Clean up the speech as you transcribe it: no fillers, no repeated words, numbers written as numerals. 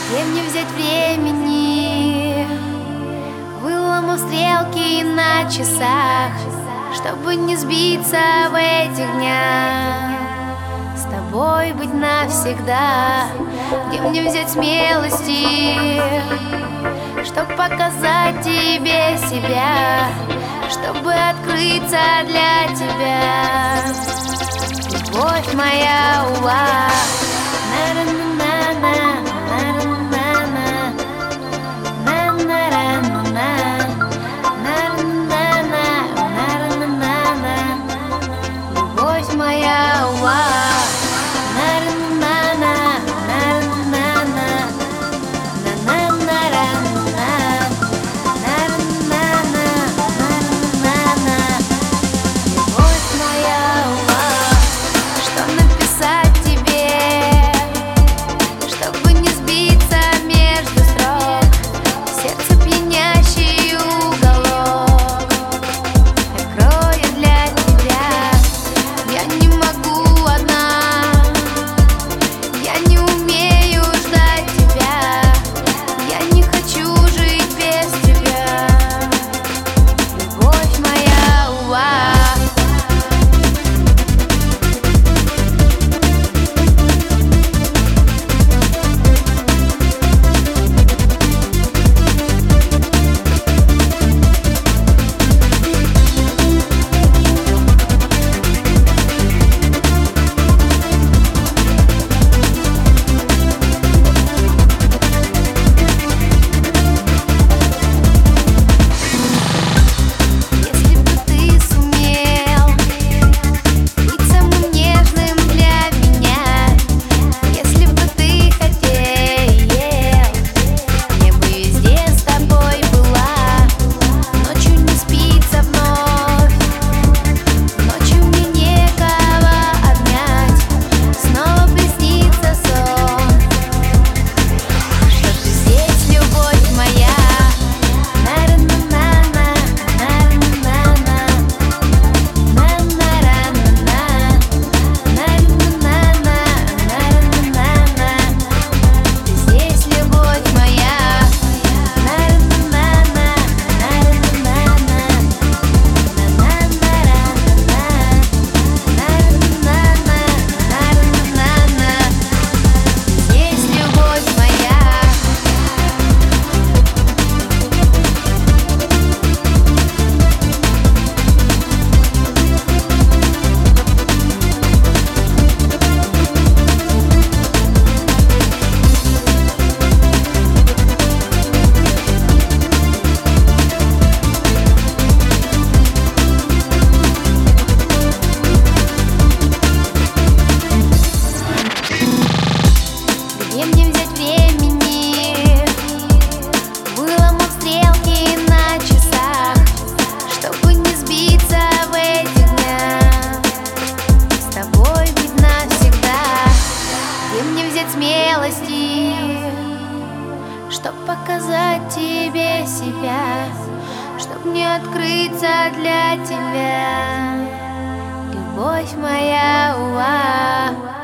Где мне взять времени, вылому стрелки на часах, чтобы не сбиться в этих днях, с тобой быть навсегда. Где мне взять смелости, чтоб показать тебе себя, чтобы открыться для тебя, любовь моя, уа. Любовь моя, уа. Где мне взять времени, вылому стрелки на часах, чтобы не сбиться в этих днях, с тобой быть навсегда. Где мне взять смелости, чтоб показать тебе себя, чтоб не открыться для тебя, любовь моя, уа.